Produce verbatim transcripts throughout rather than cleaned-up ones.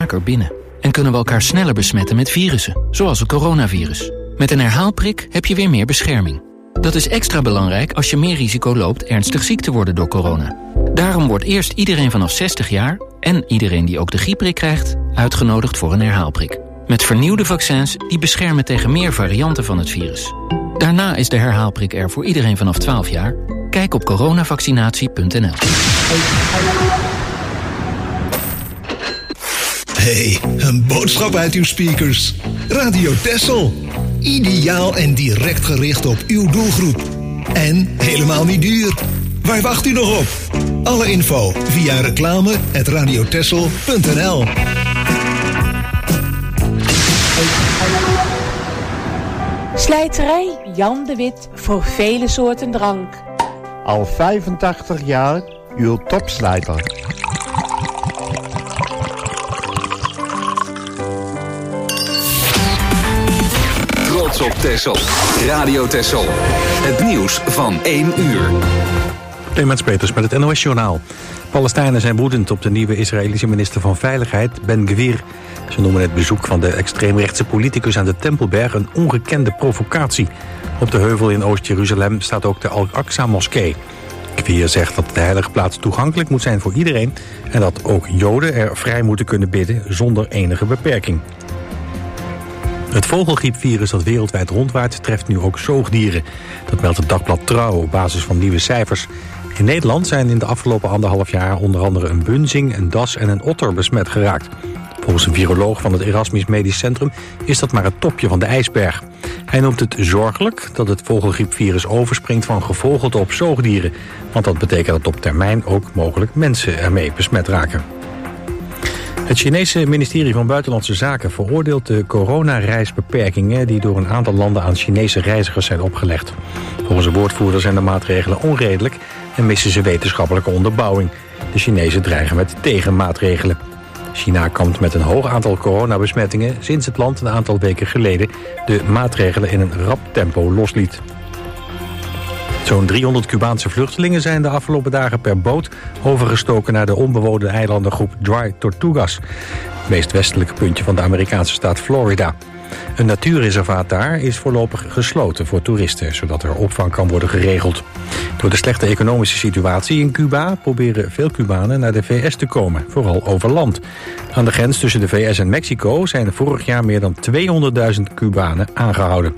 vaker binnen. En kunnen we elkaar sneller besmetten met virussen, zoals het coronavirus. Met een herhaalprik heb je weer meer bescherming. Dat is extra belangrijk als je meer risico loopt ernstig ziek te worden door corona. Daarom wordt eerst iedereen vanaf zestig jaar... en iedereen die ook de griepprik krijgt, uitgenodigd voor een herhaalprik. Met vernieuwde vaccins die beschermen tegen meer varianten van het virus. Daarna is de herhaalprik er voor iedereen vanaf twaalf jaar. Kijk op coronavaccinatie punt n l. Hey, een boodschap uit uw speakers. Radio Texel. Ideaal en direct gericht op uw doelgroep. En helemaal niet duur. Waar wacht u nog op? Alle info via reclame at radiotexel punt n l. Slijterij Jan de Wit voor vele soorten drank. Al vijfentachtig jaar uw topslijter. Trots op Texel. Radio Texel. Het nieuws van één uur. Clemens Peters met het N O S-journaal. Palestijnen zijn woedend op de nieuwe Israëlische minister van Veiligheid, Ben-Gvir. Ze noemen het bezoek van de extreemrechtse politicus aan de Tempelberg een ongekende provocatie. Op de heuvel in Oost-Jeruzalem staat ook de Al-Aqsa-moskee. Gvir zegt dat de heilige plaats toegankelijk moet zijn voor iedereen en dat ook Joden er vrij moeten kunnen bidden zonder enige beperking. Het vogelgriepvirus dat wereldwijd rondwaart treft nu ook zoogdieren. Dat meldt het dagblad Trouw op basis van nieuwe cijfers. In Nederland zijn in de afgelopen anderhalf jaar onder andere een bunzing, een das en een otter besmet geraakt. Volgens een viroloog van het Erasmus Medisch Centrum is dat maar het topje van de ijsberg. Hij noemt het zorgelijk dat het vogelgriepvirus overspringt van gevogelte op zoogdieren. Want dat betekent dat op termijn ook mogelijk mensen ermee besmet raken. Het Chinese ministerie van Buitenlandse Zaken veroordeelt de coronareisbeperkingen die door een aantal landen aan Chinese reizigers zijn opgelegd. Volgens een woordvoerder zijn de maatregelen onredelijk en missen ze wetenschappelijke onderbouwing. De Chinezen dreigen met tegenmaatregelen. China kampt met een hoog aantal coronabesmettingen sinds het land een aantal weken geleden de maatregelen in een rap tempo losliet. Zo'n driehonderd Cubaanse vluchtelingen zijn de afgelopen dagen per boot overgestoken naar de onbewoonde eilandengroep Dry Tortugas, het meest westelijke puntje van de Amerikaanse staat Florida. Een natuurreservaat daar is voorlopig gesloten voor toeristen, zodat er opvang kan worden geregeld. Door de slechte economische situatie in Cuba proberen veel Cubanen naar de V S te komen, vooral over land. Aan de grens tussen de V S en Mexico zijn vorig jaar meer dan tweehonderdduizend Cubanen aangehouden.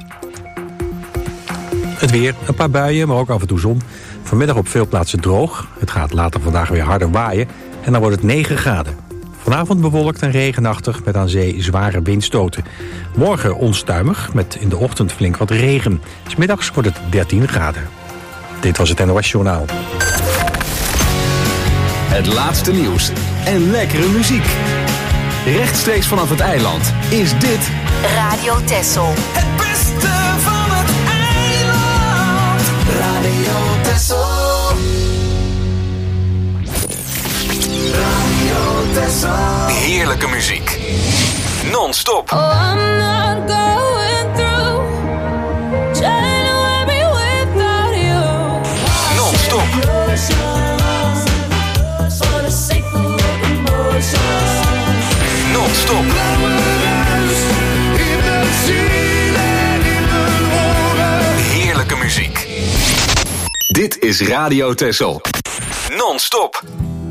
Het weer, een paar buien, maar ook af en toe zon. Vanmiddag op veel plaatsen droog. Het gaat later vandaag weer harder waaien en dan wordt het negen graden. Vanavond bewolkt en regenachtig met aan zee zware windstoten. Morgen onstuimig met in de ochtend flink wat regen. 'S Middags wordt het dertien graden. Dit was het N O S-journaal. Het laatste nieuws en lekkere muziek. Rechtstreeks vanaf het eiland is dit Radio Texel. Het beste van het eiland. Radio Texel. Radio Texel. Heerlijke muziek. Non-stop. Oh, I'm not going through January without you. Non-stop. Non-stop. Heerlijke muziek. Dit is Radio Texel. Non-stop.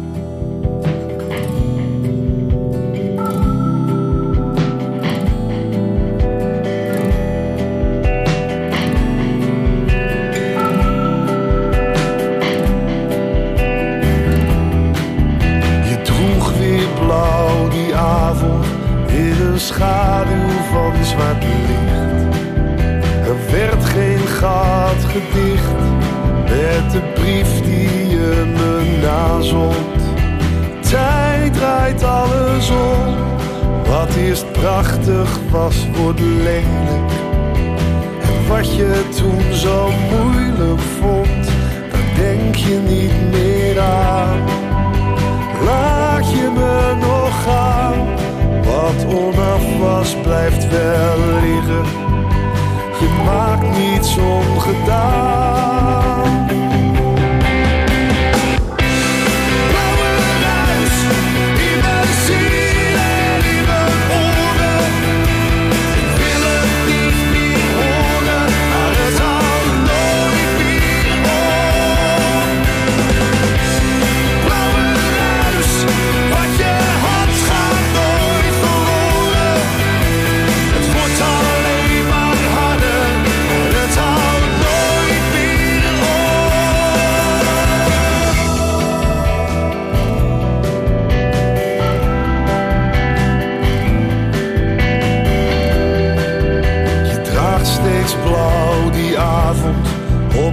Schaduw van zwart licht. Er werd geen gat gedicht met de brief die je me nazond. Tijd draait alles om. Wat eerst prachtig was, wordt lelijk. En wat je toen zo moeilijk vond, daar denk je niet meer aan. Laat je me nog gaan. Wat onaf was, blijft wel liggen. Je maakt niets ongedaan. Blauwe ruis in mijn ziel en in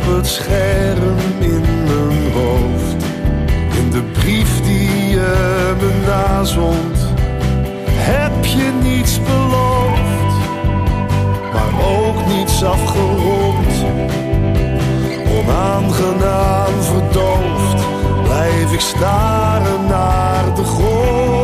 het scherm in mijn hoofd. In de brief die je me nazond, heb je niets beloofd, maar ook niets afgerond. Onaangenaam verdoofd, blijf ik staren naar de grond.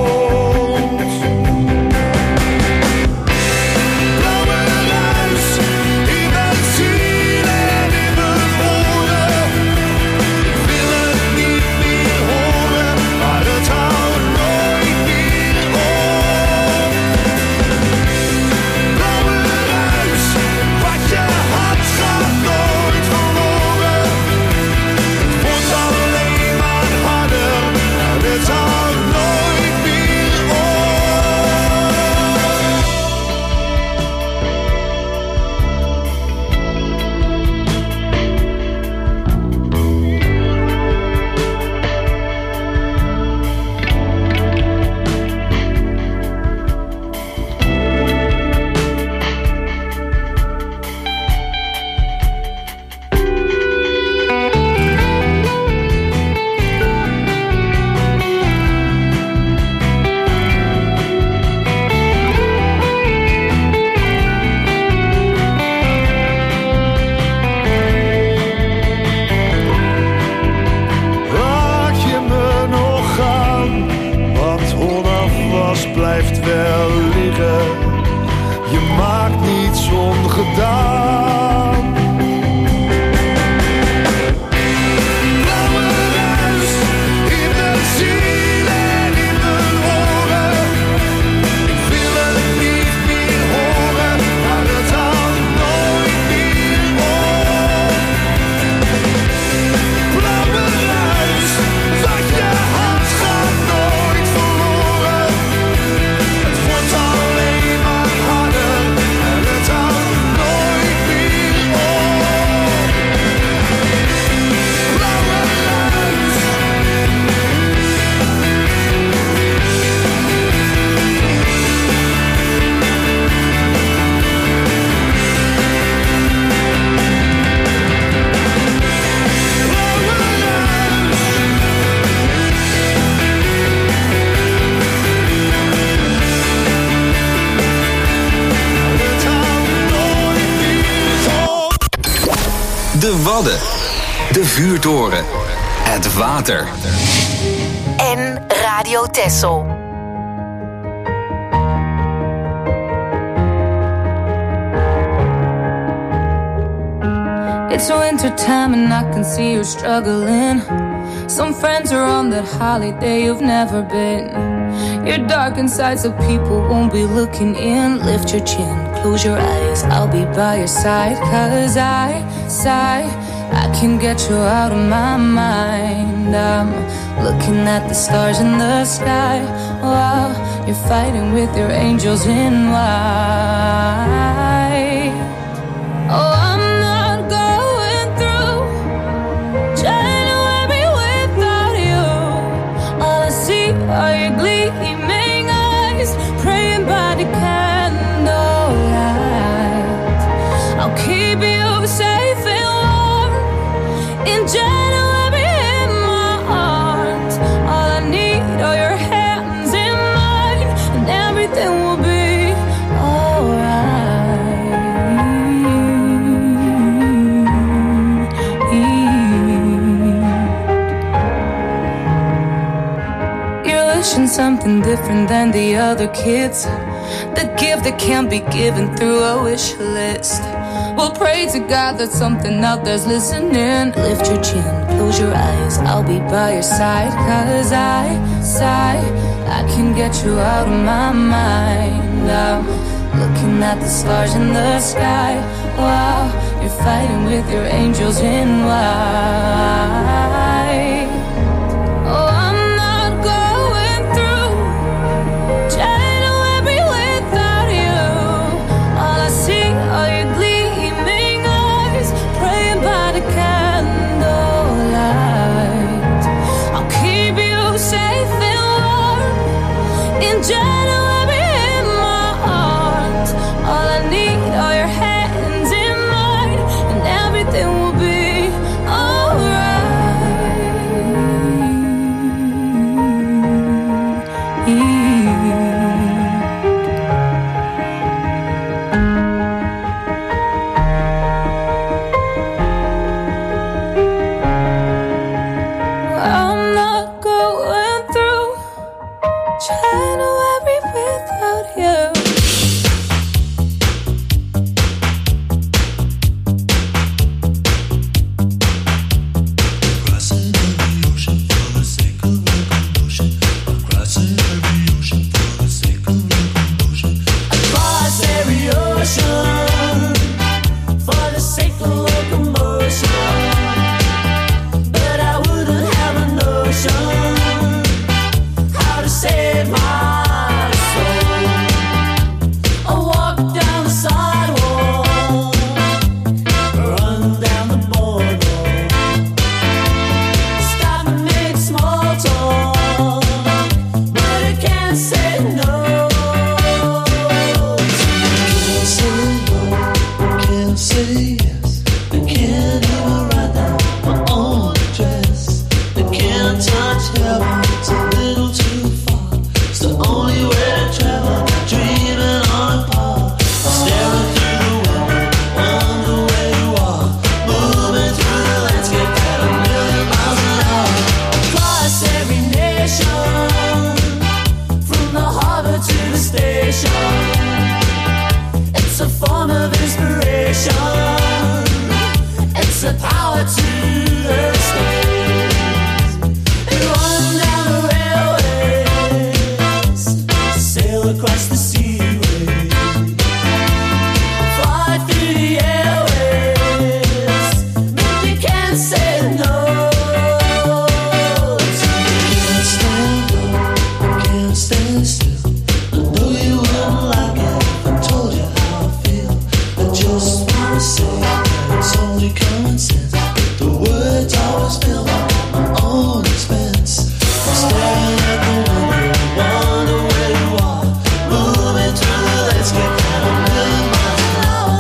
Wadden, de vuurtoren, het water. En Radio Texel. It's winter time and I can see you're struggling. Some friends are on that holiday you've never been. You're dark inside so people won't be looking in. Lift your chin, close your eyes, I'll be by your side. Cause I, sigh, I can get you out of my mind. I'm looking at the stars in the sky while you're fighting with your angels in white. Oh, I'm not going through January without you. All I see are your gleaming eyes, praying by the candlelight. I'll keep you safe and warm in January in my arms. All I need are your hands in mine, and everything will be alright. You're wishing something different than the other kids, the gift that can't be given through a wish list. We'll pray to God that something out there's listening. Lift your chin, close your eyes, I'll be by your side. Cause I, sigh, I can get you out of my mind. I'm looking at the stars in the sky while you're fighting with your angels in white. Oh, I'm not going through January without you. All I see are your gleaming eyes, praying by the candlelight. I'll keep you safe and warm in January in my arms. All I need are your hands in mine, and everything will be the station. It's a form of inspiration. It's the power to the space. They run down the railways, sail across the seaways, fly through the airways, but they can't say no. Can't stand up, can't stand still. I know you wouldn't like it if I told you how I feel. I just wanna say it's only common sense. The words always fill up my own expense. I'm staring at the window, wonder where you are. Moving through the landscape at a million miles an hour.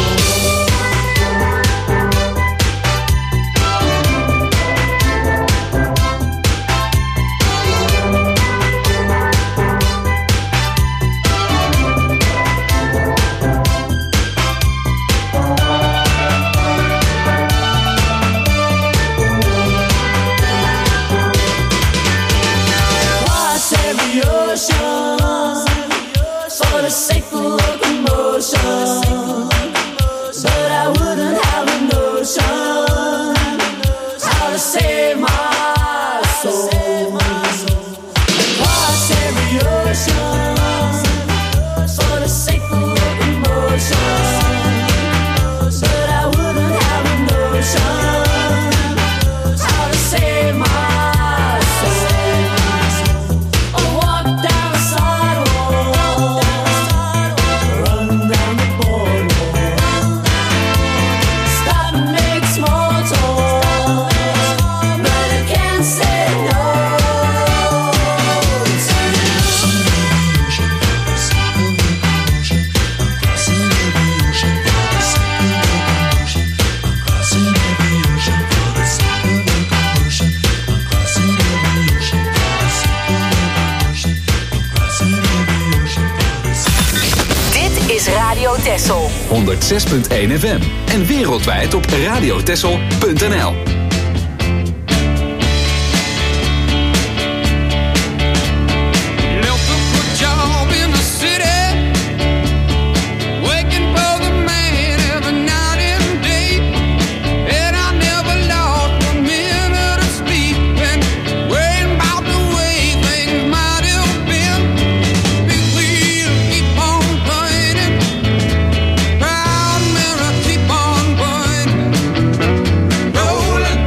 Cross every ocean for the sake of locomotion, but I wouldn't have a notion how to save my soul. Cross every ocean for the sake of locomotion, but I wouldn't have a notion how to save my soul. I walk down the sidewalk, run down the boardwalk, stop and make small talk, but I can't say no Dit is Radio Texel. honderd zes punt één F M en wereldwijd op radiotexel punt n l. rolling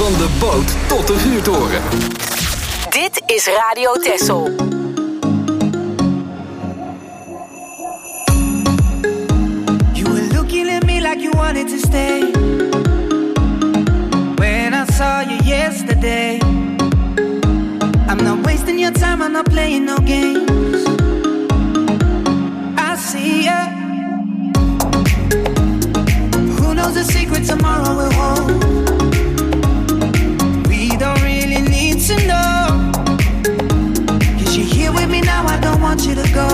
Van de boot tot de vuurtoren. Dit is Radio Texel. You were looking at me like you wanted to stay. When I saw you yesterday, I'm not wasting your time, I'm not playing no games. I see ya. Who knows the secret tomorrow will hold? We don't really need to know. Cause you're here with me now, I don't want you to go.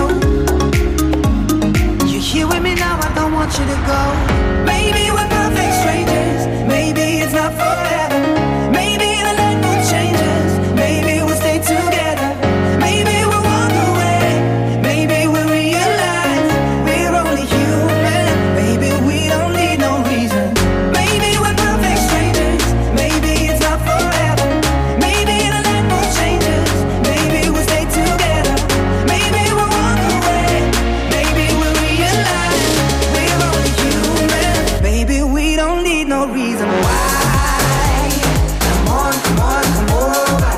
You're here with me now, I don't want you to go. Maybe we're perfect strangers, maybe it's not forever. Maybe the light will change us, maybe we'll stay together. Maybe we'll walk away, maybe we'll realize we're only human. Maybe we don't need no reason. Maybe we're perfect strangers, maybe it's not forever. Maybe the light will change us, maybe we'll stay together. Maybe we'll walk away, maybe we'll realize we're only human. Maybe we don't need no reason why. Come on, come on, come over.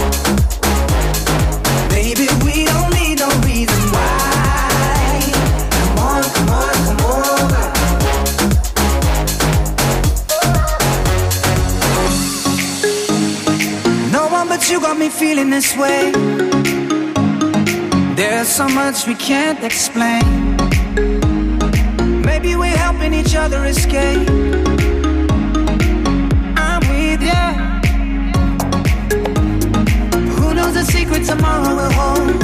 Maybe we don't need no reason why. Come on, come on, come over. No one but you got me feeling this way. There's so much we can't explain. Maybe we're helping each other escape. I'm with ya. Who knows the secret tomorrow will hold?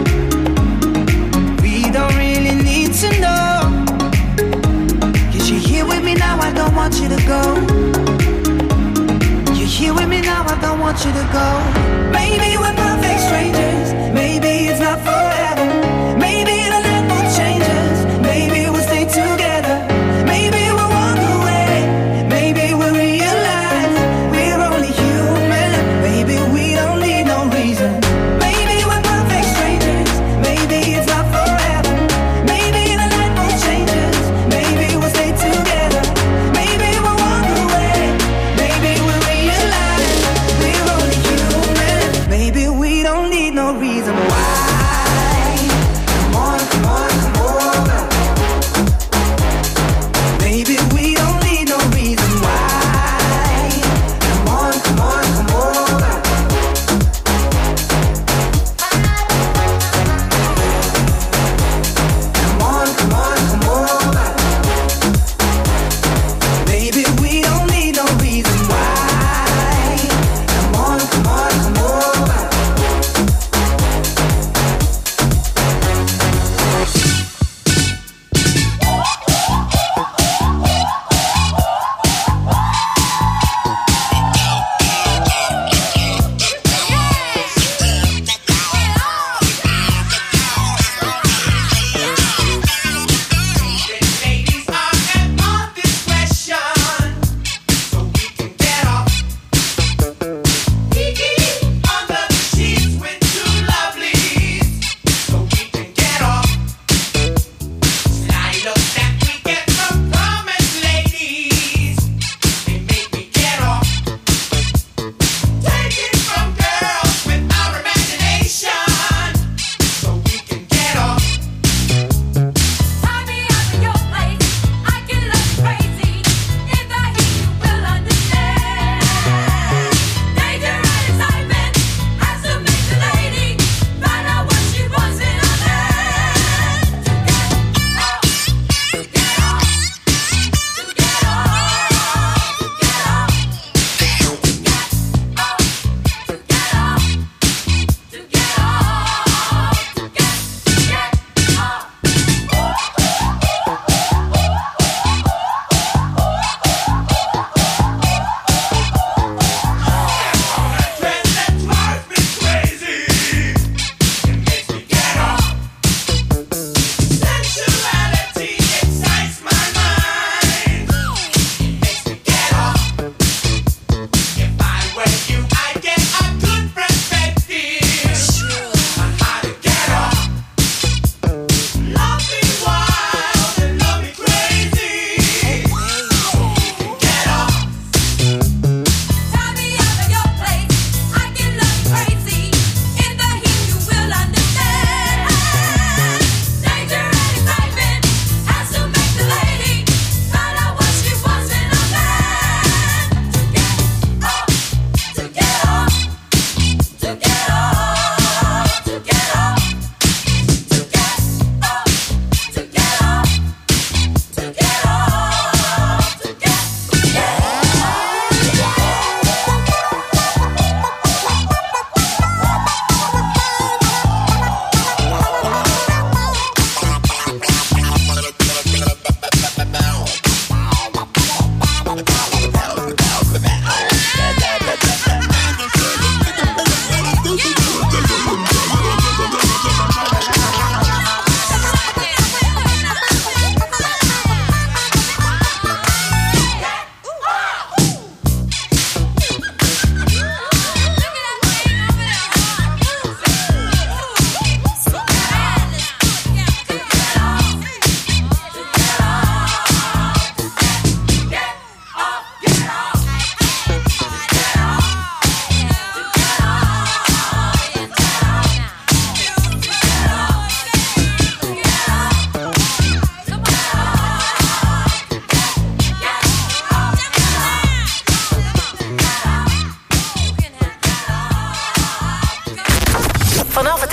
We don't really need to know. Cause you're here with me now, I don't want you to go. You're here with me now, I don't want you to go. Maybe we're perfect strangers, maybe it's not forever. Maybe the light will change us, maybe we'll stay together. Maybe we'll walk away, maybe we'll realize we're only human. Maybe we don't need no reason. Maybe we're perfect strangers, maybe it's not forever. Maybe the light will change us, maybe we'll stay together. Maybe we'll walk away, maybe we'll realize we're only human. Maybe we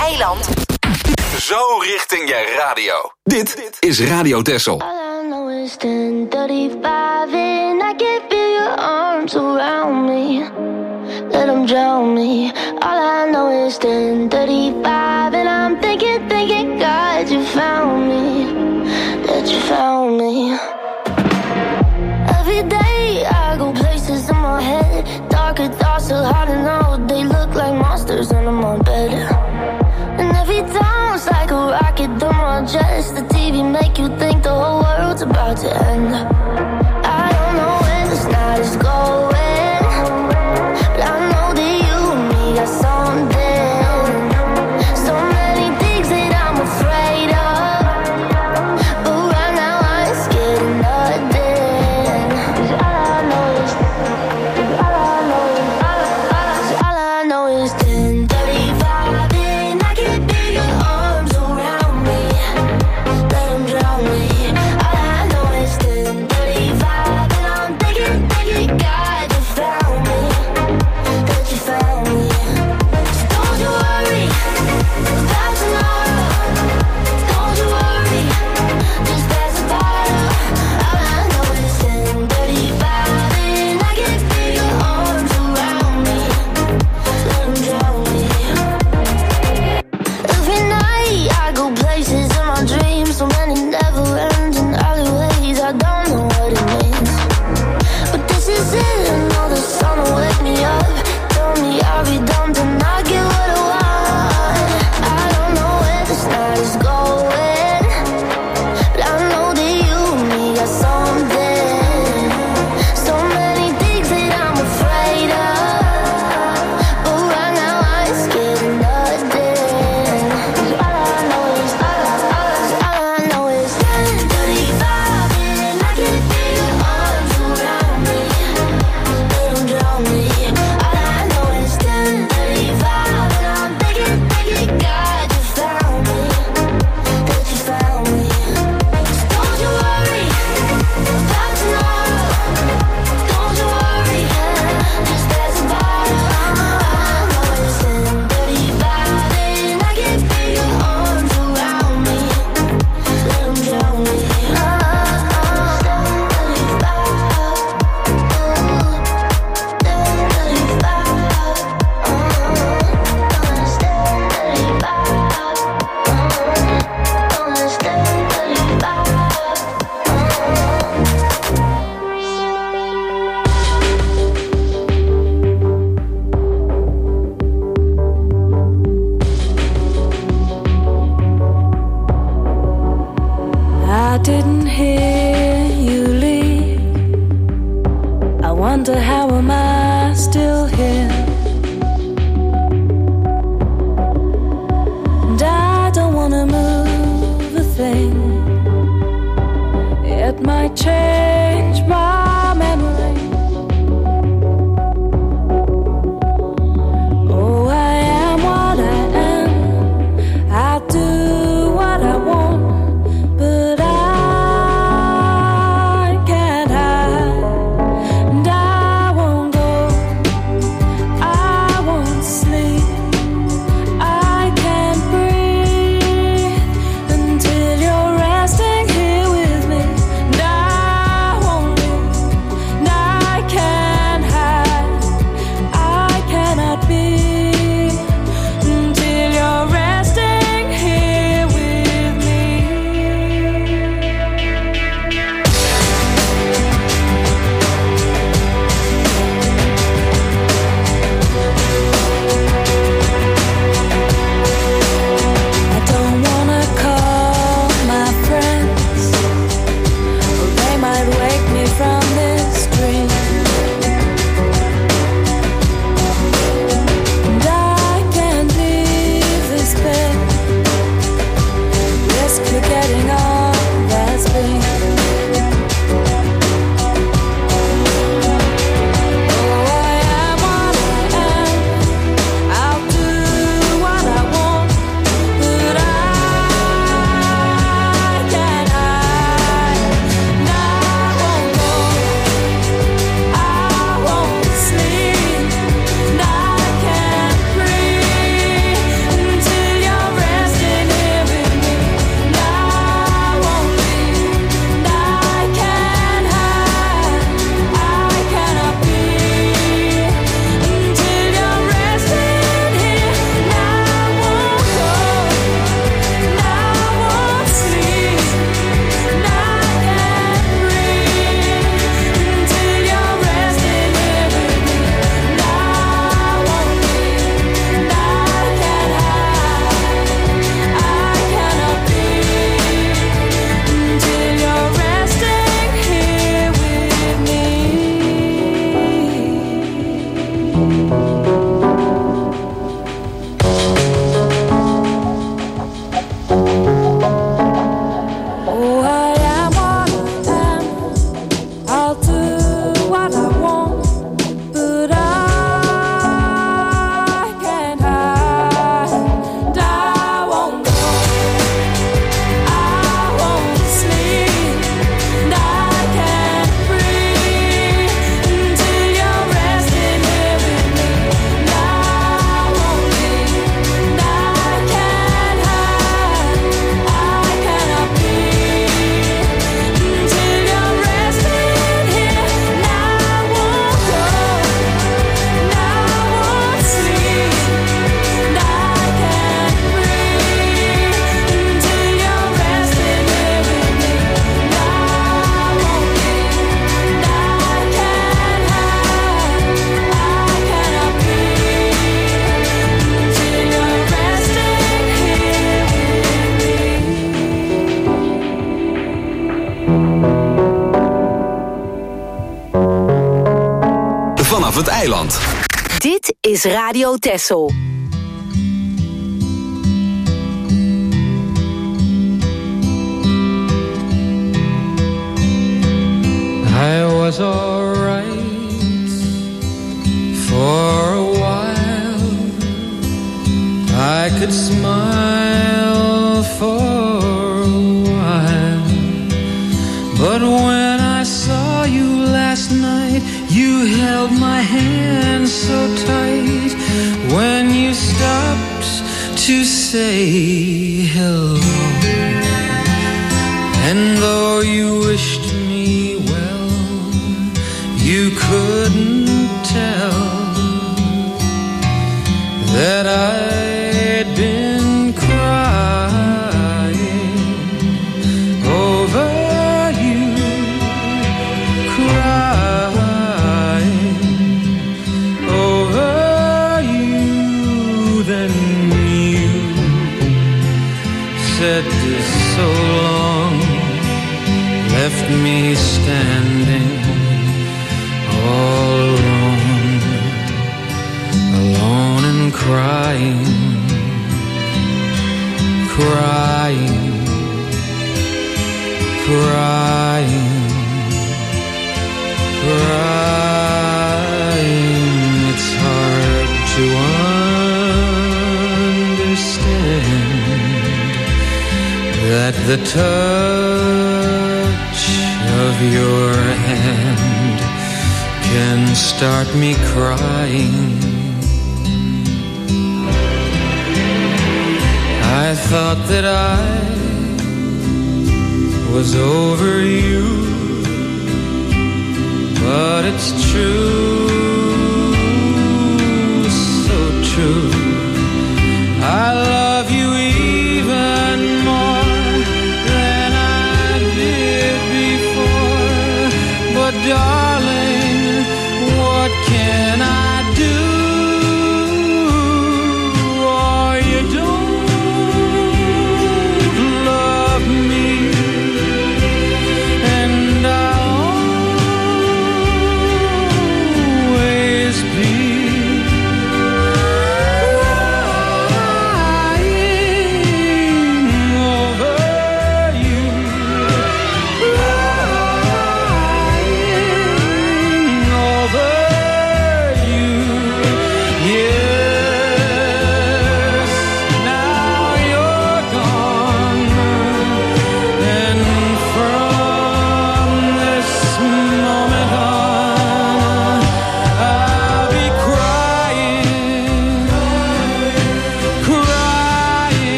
eiland. Zo richting je radio. Dit is Radio Texel. All I know is ten thirty-five and I can feel your arms around me. Let them drown me. All I know is ten thirty-five and I'm thinking, thinking, God, you found me. That you found me. Every day I go places in my head. Darker thoughts so hard to know. They look like monsters under my bed. And every time it's like a rocket through my chest. The T V make you think the whole world's about to end. I don't know where this night is going, but I know that you and me got something. So many things that I'm afraid of, but right now I ain't scared of nothing. 'Cause all I know is, 'cause all I know is, 'cause all I know is ten thirty-five and I can feel your arms around me. Let them drown me. All I know is ten thirty-five and I'm thinking, thinking, God, you found me. That you found me. So don't you worry about tomorrow. Don't you worry, just pass the bottle. All I know is ten thirty-five and I can feel your arms around me. Let them drown me. Every night I go places in my dreams. So many never ending alleyways. I don't know what it means, but this is it. I know the sun will wake me up. Tell me I'll be dumb to not get what I want. I don't know where this night is going, but I know that you and me got something. So many things that I'm afraid of, but right now I ain't scared of nothing. 'Cause all I know is, all I, all I, all I know is ten thirty-five and I can feel your arms around me. Let them drown me. All I know is ten thirty-five and I'm thinking, thinking, God, you found me. That you found me. So don't you worry about tomorrow. Don't you worry, just pass the bottle. All I know is ten thirty-five and I can feel your arms around me. Let them drown me. Oh, oh, I didn't hear you leave. I wonder how am I still here? And I don't wanna move a thing. It might change my memory. Oh, I am what I am. I'll do what I want, but I can't hide. And I won't go, I won't sleep, I can't breathe until you're resting here with me. And I won't leave vanaf het eiland. Dit is Radio Texel. I was alright for a while. I could smile for a while. But when I saw you last night, you held my hand so tight. When you stopped to say hello, and though you wished me well, you couldn't tell that I'd been crying over you, crying over you. Then you said so long, left me standing all alone, alone and crying, crying, crying, crying. It's hard to understand that the touch of your hand can start me crying. I thought that I was over you, but it's true, so true. I love you even more than I did before, but darling, what can I do? Oh, you don't love me, and I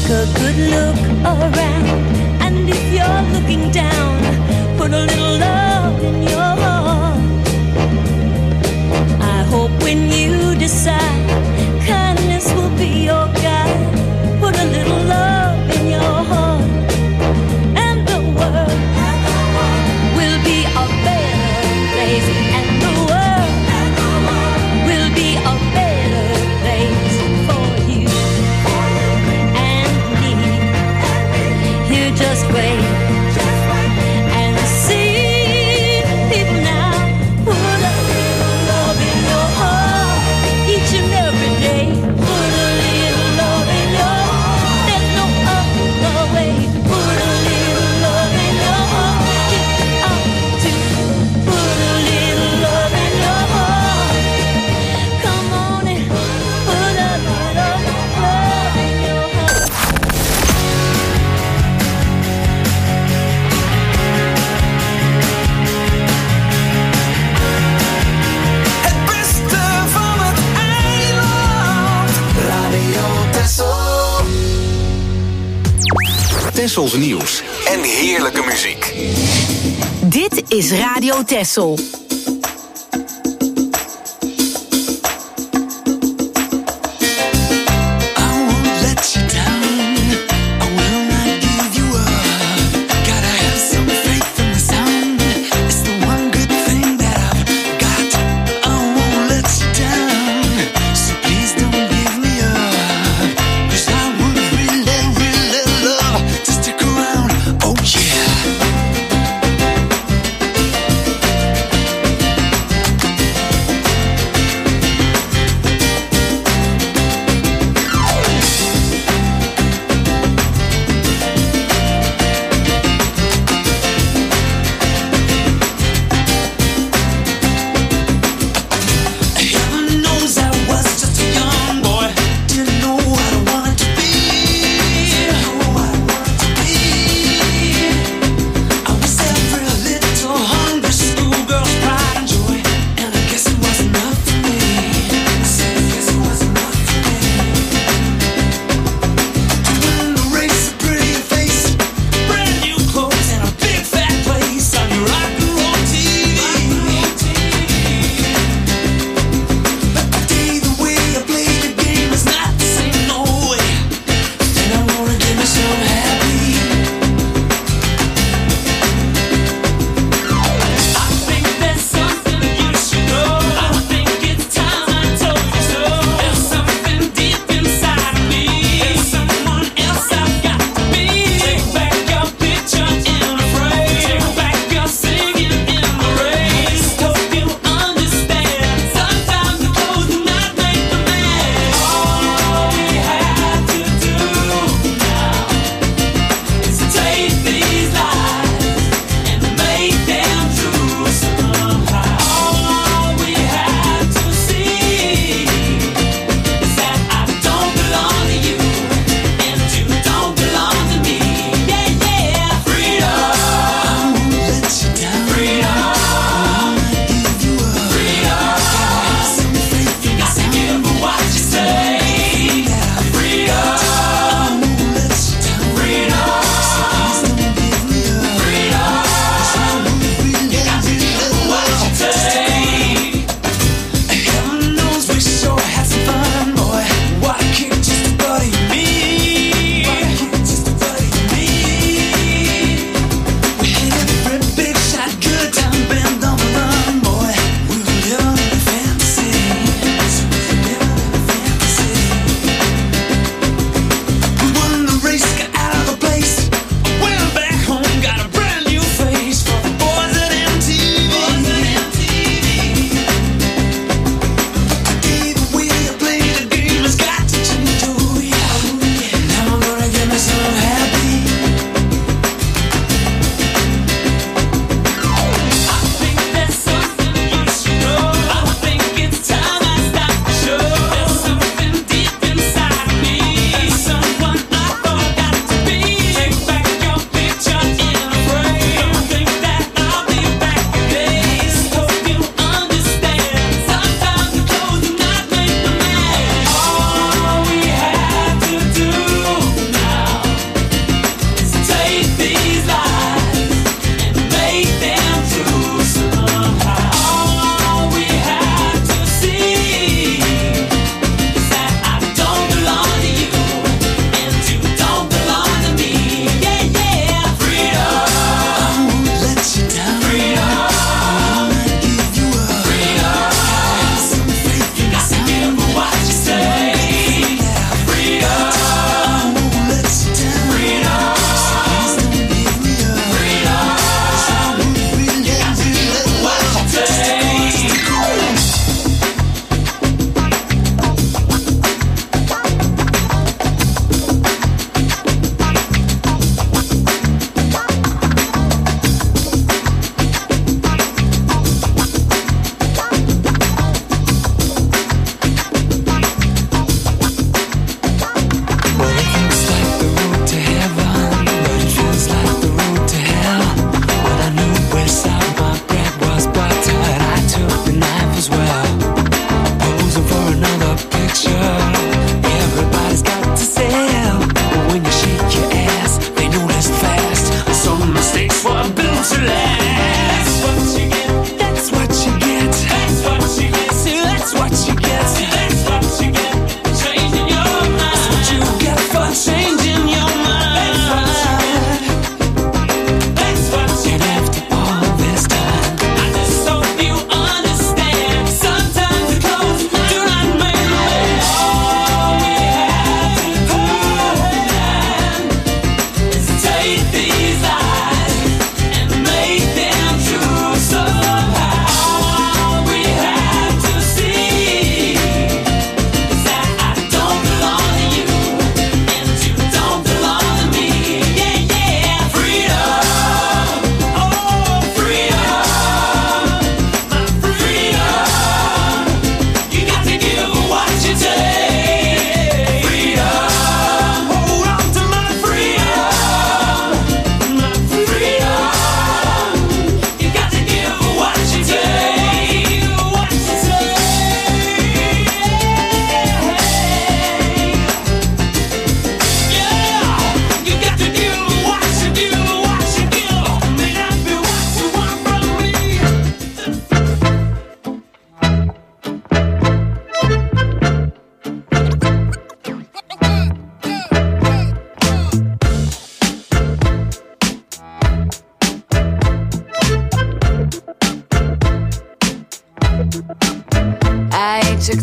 take a good look around. And if you're looking down, put a little love in your heart. I hope when you decide, kindness will be your guide. Put a little love in your heart, and the world will be a better place. And the world will be a better place for you and me. You just wait and see people now. Put a little love in your heart each and every day. Put a little love in your heart. There's no other way. Put a little love in your heart. Get out to put a little love in your heart. Come on and put a little love in your heart. Het beste van het eiland. Radio Texel. Tessels nieuws en heerlijke muziek. Dit is Radio Texel. Let you down. I will not give you up. Gotta have some faith in the sound. It's the one good thing that I've got. I won't let you down. So please don't give me up. 'Cause I would really, really love to stick around. Oh yeah.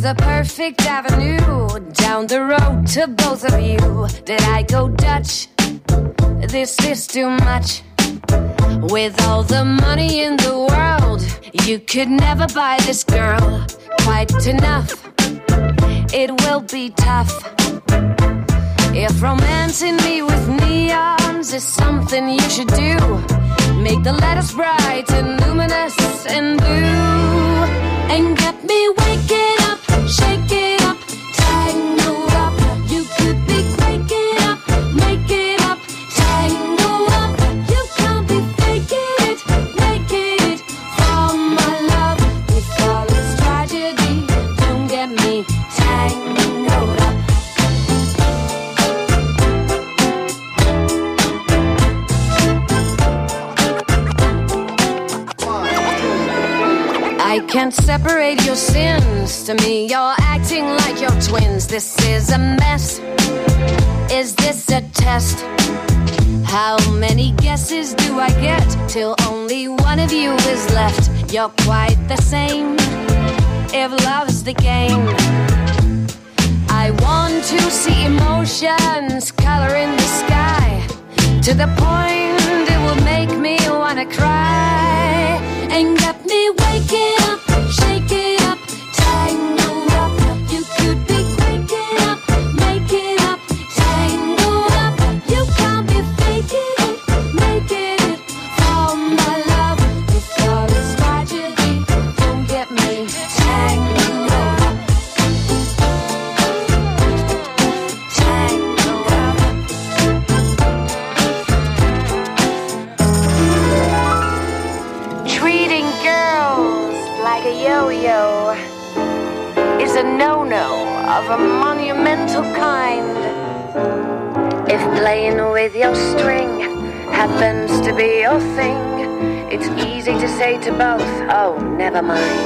the perfect avenue down the road to both of you. Did I go Dutch? This is too much. With all the money in the world, you could never buy this girl quite enough. It will be tough. If romancing me with neons is something you should do, make the letters bright and luminous and blue, and get me waking up, shaking up, tangled up. You could be waking up, making up, tangled up. You can't be faking it, making it for my love. If all is tragedy, don't get me tangled up. I can't separate your sins. To me, you're acting like you're twins. This is a mess. Is this a test? How many guesses do I get till only one of you is left? You're quite the same, if love's the game. I want to see emotions color in the sky, to the point it will make me wanna cry, and get me waking up, shaking up, tangled up. You could be waking up, making up, tangled up. You can't be faking it, making it for my love. If love is tragedy, don't get me tangled up, tangled up. Treating girls like a yo-yo is a no-no of a monumental kind. If playing with your string happens to be your thing, it's easy to say to both, oh, never mind.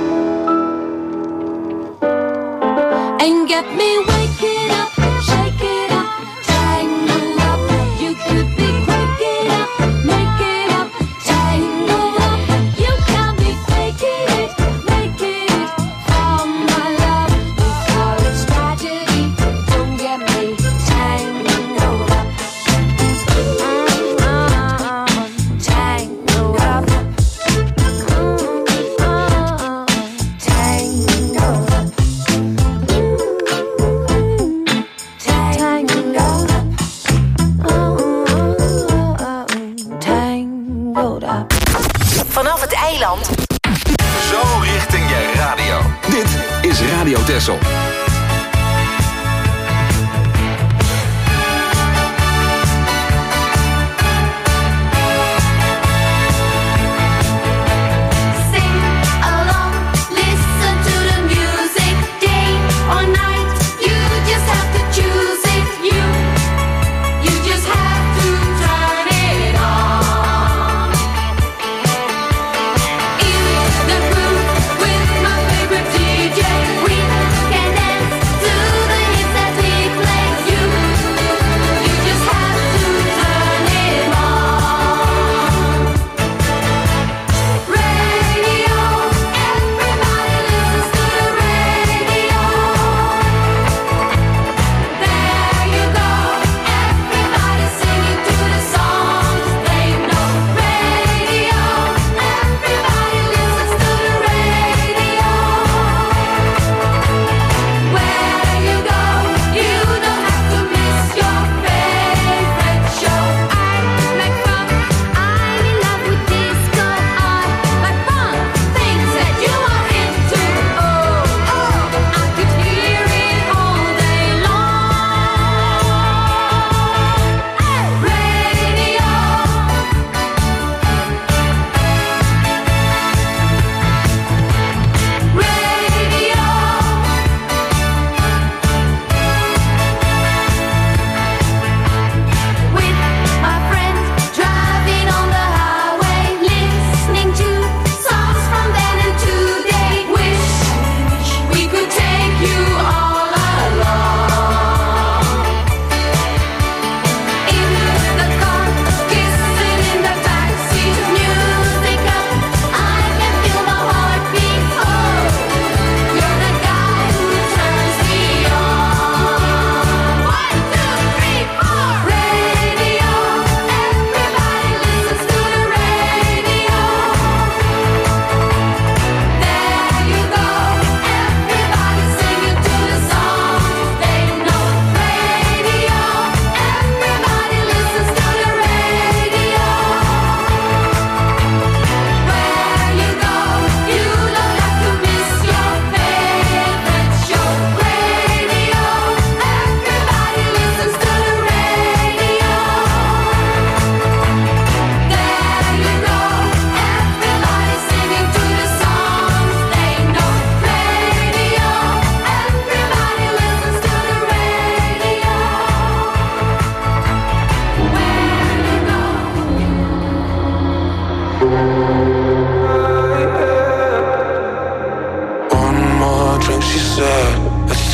And get me waking up, shaking up, tangled up. You could be waking up, making up, tangled up. You can't be faking it, making it for my love. If all is tragedy, don't get me tangled up. Mm-mm, tangled up. Mm-mm, tangled up. Tangled up. Mm-mm, tangled up. Vanaf het eiland. Zo richting je radio. Dit is Radio Texel. Sing along, listen to the music, day or night. You just have to choose it. You, you just have to turn it on. In the groove with my favorite D J, we can dance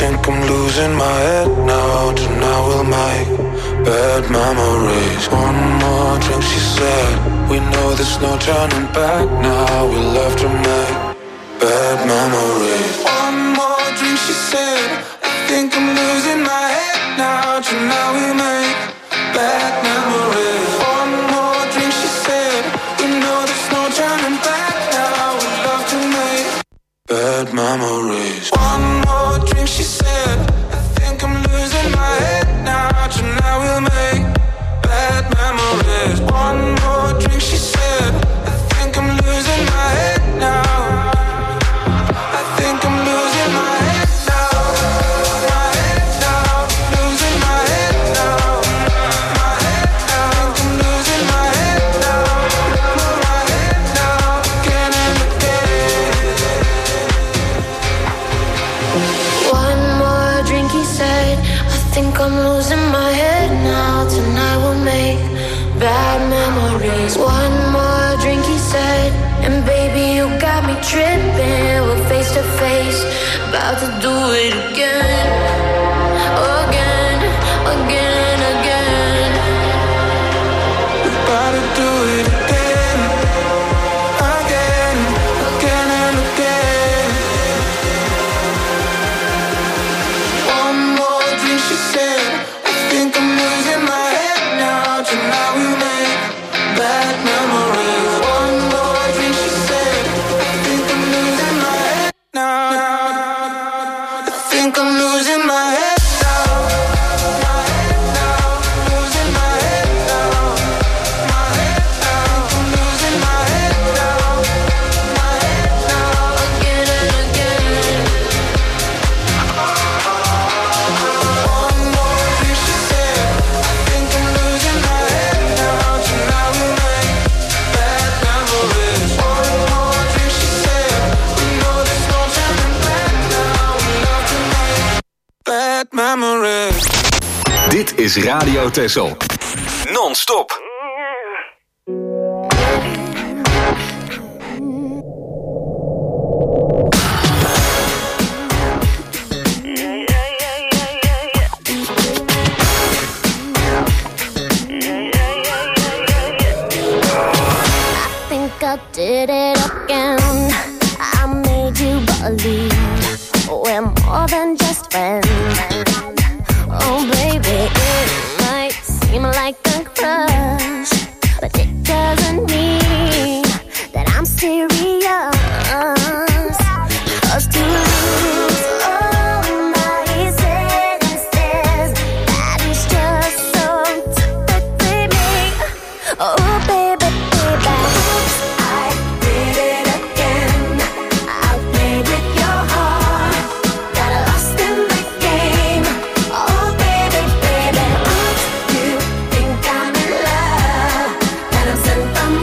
think I'm losing my head now. Tonight we'll make bad memories. One more drink, she said. We know there's no turning back now. We love to make bad memories. One more drink, she said. I think I'm losing my head now. Tonight we make bad memories. One more drink, she said. We know there's no turning back now. We love to make bad memories. One more drink, she said. I think I'm losing my head now. Tonight we'll make bad memories. One more drink, she said. I think I'm losing my head now. I think I'm losing my head now. My head now. Losing my head now. My head now. I think I'm losing my head now. My head now. Again and again. One more drink, he said. I think I'm losing my head now. Tonight we'll make bad memories. One more drink, he said. And baby, you got me tripping. We're face to face, about to do it again. Again, again, again. We're about to do it again. Again, again and again. One more drink, she said. I think I'm losing my head now. Tonight we make bad memories. One more drink, she said. I think I'm losing my head now. I think I'm losing my head now. My head now. Losing my head now. My head now. I'm losing my head now. My head now. Again and again. One more drink, she said. I think I'm losing my head now. Tonight we make bad memories. One more drink, she said. We know there's no turning back now. We love to make bad memories. Dit is Radio Texel. Non-stop. Think I did it again. I made you believe we're more than just friends. Oh baby, it might seem like a crush, but it doesn't mean that I'm serious. 'Cause to lose all my senses, that is just so typically me. Oh baby, baby, oops, I did it again. I played with your heart, got lost in the game. Oh baby, baby, oops, you think I'm in love, and I'm sent from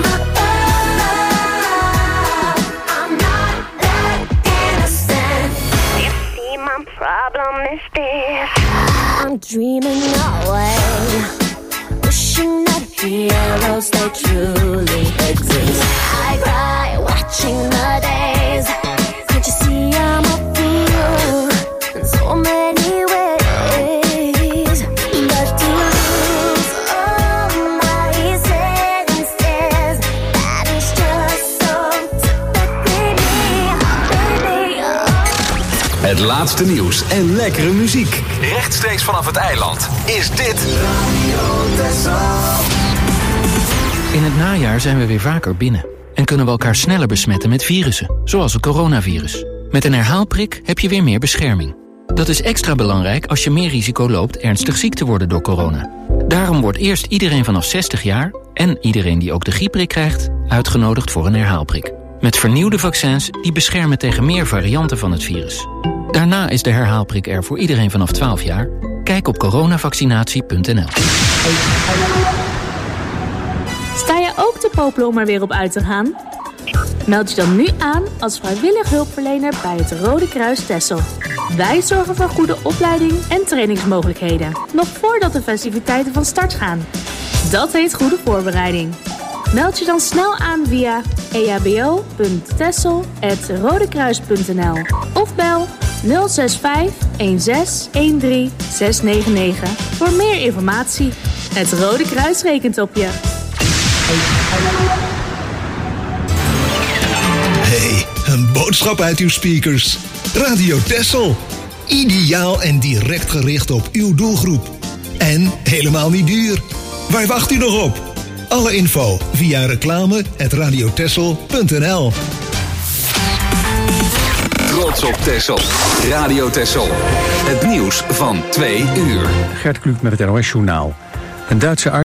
above. I'm not that innocent. You see, my problem is this: I'm dreaming away, wishing that heroes they truly exist. I cry watching the days. Can't you see I'm a fool in so many ways? But to lose all my senses, that is just so typically me, baby. Oh. Het laatste nieuws en lekkere muziek. Rechtstreeks vanaf het eiland is dit In het najaar zijn we weer vaker binnen en kunnen we elkaar sneller besmetten met virussen, zoals het coronavirus. Met een herhaalprik heb je weer meer bescherming. Dat is extra belangrijk als je meer risico loopt ernstig ziek te worden door corona. Daarom wordt eerst iedereen vanaf zestig jaar en iedereen die ook de griepprik krijgt uitgenodigd voor een herhaalprik. Met vernieuwde vaccins die beschermen tegen meer varianten van het virus. Daarna is de herhaalprik er voor iedereen vanaf twaalf jaar. Kijk op coronavaccinatie punt n l. Sta je ook te popelen om er weer op uit te gaan? Meld je dan nu aan als vrijwillig hulpverlener bij het Rode Kruis Texel. Wij zorgen voor goede opleiding en trainingsmogelijkheden, nog voordat de festiviteiten van start gaan. Dat heet goede voorbereiding. Meld je dan snel aan via e h b o punt texel apenstaartje rodekruis punt n l of bel nul zes vijf een zes een drie zes negen negen voor meer informatie. Het Rode Kruis rekent op je. Hey, een boodschap uit uw speakers. Radio Texel. Ideaal en direct gericht op uw doelgroep. En helemaal niet duur. Waar wacht u nog op? Alle info via reclame at radiotexel punt n l. Trots op Texel. Radio Texel. Het nieuws van twee uur. Gert Kluk met het N O S Journaal. Een Duitse